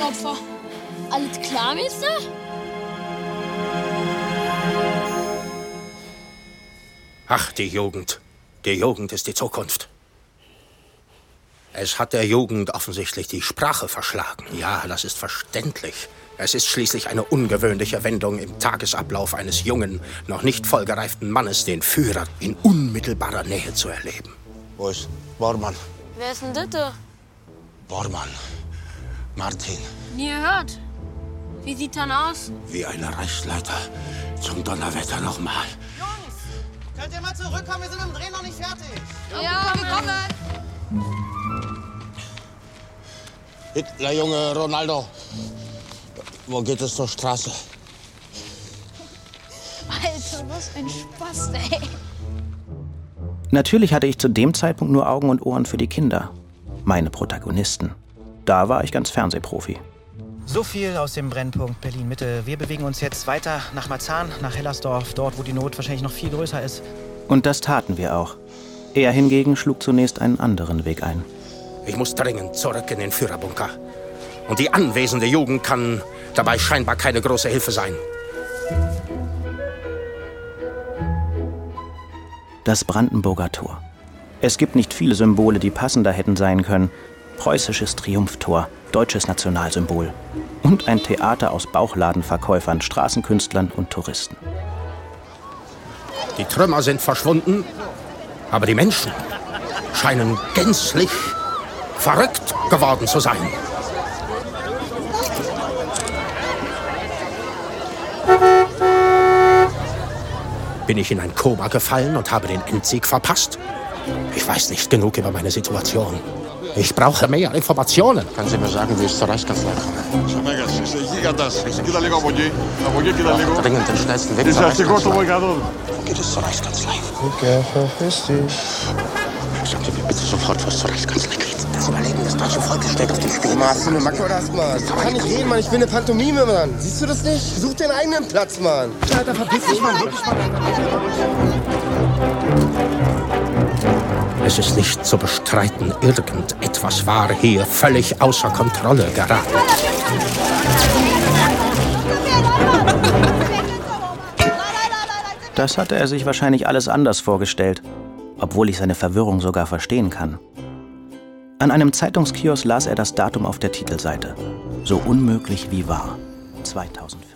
Opfer. Alles klar, Meister? Ach, die Jugend. Die Jugend ist die Zukunft. Es hat der Jugend offensichtlich die Sprache verschlagen. Ja, das ist verständlich. Es ist schließlich eine ungewöhnliche Wendung im Tagesablauf eines jungen, noch nicht vollgereiften Mannes, den Führer in unmittelbarer Nähe zu erleben. Wo ist Bormann? Wer ist denn das da? Bormann. Martin. Nie gehört. Wie sieht dann aus? Wie eine Reichsleiter. Zum Donnerwetter nochmal. Jungs, könnt ihr mal zurückkommen? Wir sind im Dreh noch nicht fertig. Ja, wir kommen. Hitlerjunge Ronaldo. Wo geht es zur Straße? Alter, was ein Spaß, ey. Natürlich hatte ich zu dem Zeitpunkt nur Augen und Ohren für die Kinder. Meine Protagonisten. Da war ich ganz Fernsehprofi. So viel aus dem Brennpunkt Berlin-Mitte. Wir bewegen uns jetzt weiter nach Marzahn, nach Hellersdorf, dort, wo die Not wahrscheinlich noch viel größer ist. Und das taten wir auch. Er hingegen schlug zunächst einen anderen Weg ein. Ich muss dringend zurück in den Führerbunker. Und die anwesende Jugend kann dabei scheinbar keine große Hilfe sein. Das Brandenburger Tor. Es gibt nicht viele Symbole, die passender hätten sein können. Preußisches Triumphtor, deutsches Nationalsymbol. Und ein Theater aus Bauchladenverkäufern, Straßenkünstlern und Touristen. Die Trümmer sind verschwunden, aber die Menschen scheinen gänzlich verrückt geworden zu sein. Bin ich in ein Koma gefallen und habe den Endsieg verpasst? Ich weiß nicht genug über meine Situation. Ich brauche mehr Informationen. Können Sie mir sagen, wie es zur Reichskanzlei kommt? Dringend den schnellsten Weg zur Reichskanzlei. Wo geht es zur Reichskanzlei? Okay, verpiss dich. Sagen Sie mir bitte sofort, was zur Reichskanzlei geht. Das Überleben des deutschen Volkes steht auf dem Spiel. Mann, hast du eine Macke oder hast, Mann? Ich kann nicht reden, Mann. Ich bin eine Pantomime, Mann. Siehst du das nicht? Such den eigenen Platz, Mann. Alter, verpiss dich, Mann. Wirklich, Mann. Es ist nicht zu bestreiten, irgendetwas war hier völlig außer Kontrolle geraten. Das hatte er sich wahrscheinlich alles anders vorgestellt, obwohl ich seine Verwirrung sogar verstehen kann. An einem Zeitungskiosk las er das Datum auf der Titelseite. So unmöglich wie wahr. 2004.